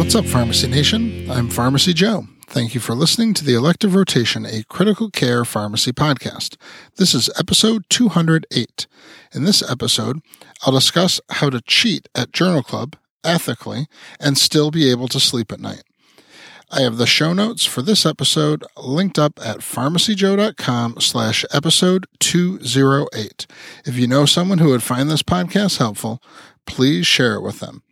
What's up, Pharmacy Nation? I'm Pharmacy Joe. Thank you for listening to the Elective Rotation, a critical care pharmacy podcast. This is episode 208. In this episode, I'll discuss how to cheat at Journal Club ethically and still be able to sleep at night. I have the show notes for this episode linked up at pharmacyjoe.com/episode 208. If you know someone who would find this podcast helpful, please share it with them.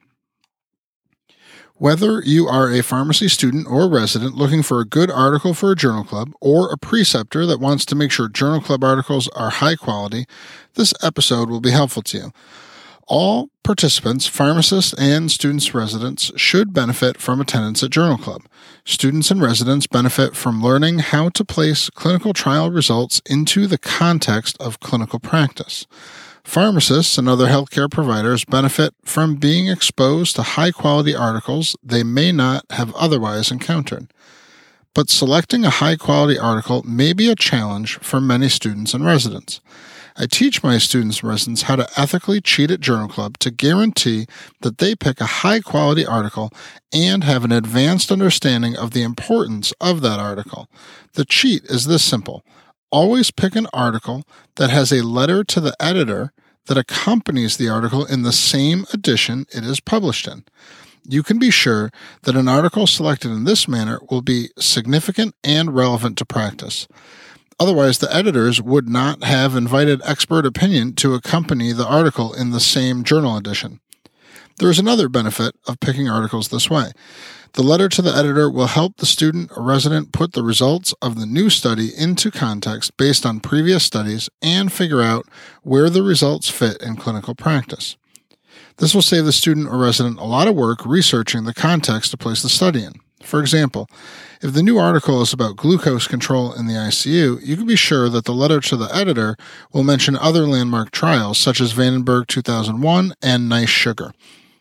Whether you are a pharmacy student or resident looking for a good article for a journal club, or a preceptor that wants to make sure journal club articles are high quality, this episode will be helpful to you. All participants, pharmacists, and students residents should benefit from attendance at Journal Club. Students and residents benefit from learning how to place clinical trial results into the context of clinical practice. Pharmacists and other healthcare providers benefit from being exposed to high-quality articles they may not have otherwise encountered. But selecting a high-quality article may be a challenge for many students and residents. I teach my students and residents how to ethically cheat at Journal Club to guarantee that they pick a high-quality article and have an advanced understanding of the importance of that article. The cheat is this simple. Always pick an article that has a letter to the editor that accompanies the article in the same edition it is published in. You can be sure that an article selected in this manner will be significant and relevant to practice. Otherwise, the editors would not have invited expert opinion to accompany the article in the same journal edition. There is another benefit of picking articles this way. The letter to the editor will help the student or resident put the results of the new study into context based on previous studies and figure out where the results fit in clinical practice. This will save the student or resident a lot of work researching the context to place the study in. For example, if the new article is about glucose control in the ICU, you can be sure that the letter to the editor will mention other landmark trials such as Vandenberg 2001 and NICE Sugar.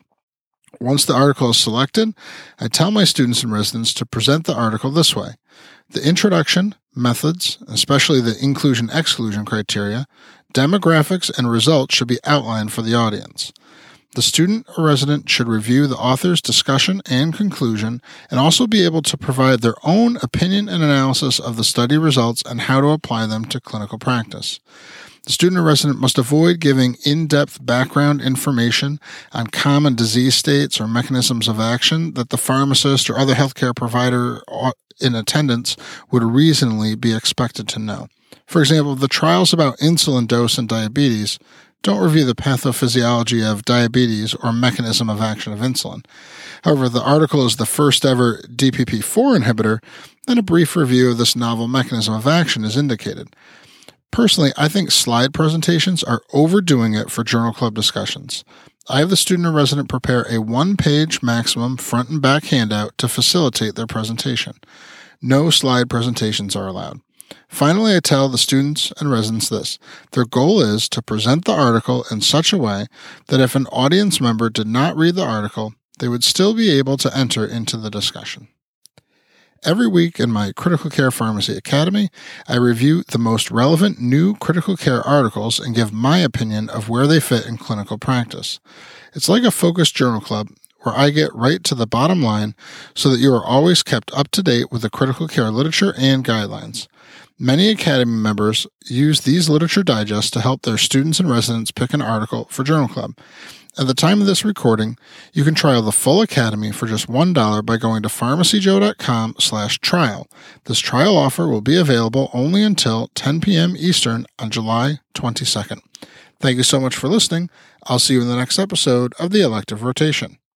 Once the article is selected, I tell my students and residents to present the article this way. The introduction, methods, especially the inclusion-exclusion criteria, demographics, and results should be outlined for the audience. The student or resident should review the author's discussion and conclusion and also be able to provide their own opinion and analysis of the study results and how to apply them to clinical practice. The student or resident must avoid giving in-depth background information on common disease states or mechanisms of action that the pharmacist or other healthcare provider in attendance would reasonably be expected to know. For example, the trials about insulin dose and diabetes don't review the pathophysiology of diabetes or mechanism of action of insulin. However, the article is the first ever DPP-4 inhibitor, and a brief review of this novel mechanism of action is indicated. Personally, I think slide presentations are overdoing it for Journal Club discussions. I have the student or resident prepare a one-page maximum front and back handout to facilitate their presentation. No slide presentations are allowed. Finally, I tell the students and residents this. Their goal is to present the article in such a way that if an audience member did not read the article, they would still be able to enter into the discussion. Every week in my Critical Care Pharmacy Academy, I review the most relevant new critical care articles and give my opinion of where they fit in clinical practice. It's like a focused journal club where I get right to the bottom line so that you are always kept up to date with the critical care literature and guidelines. Many Academy members use these literature digests to help their students and residents pick an article for Journal Club. At the time of this recording, you can trial the full Academy for just $1 by going to pharmacyjoe.com/trial. This trial offer will be available only until 10 p.m. Eastern on July 22nd. Thank you so much for listening. I'll see you in the next episode of the Elective Rotation.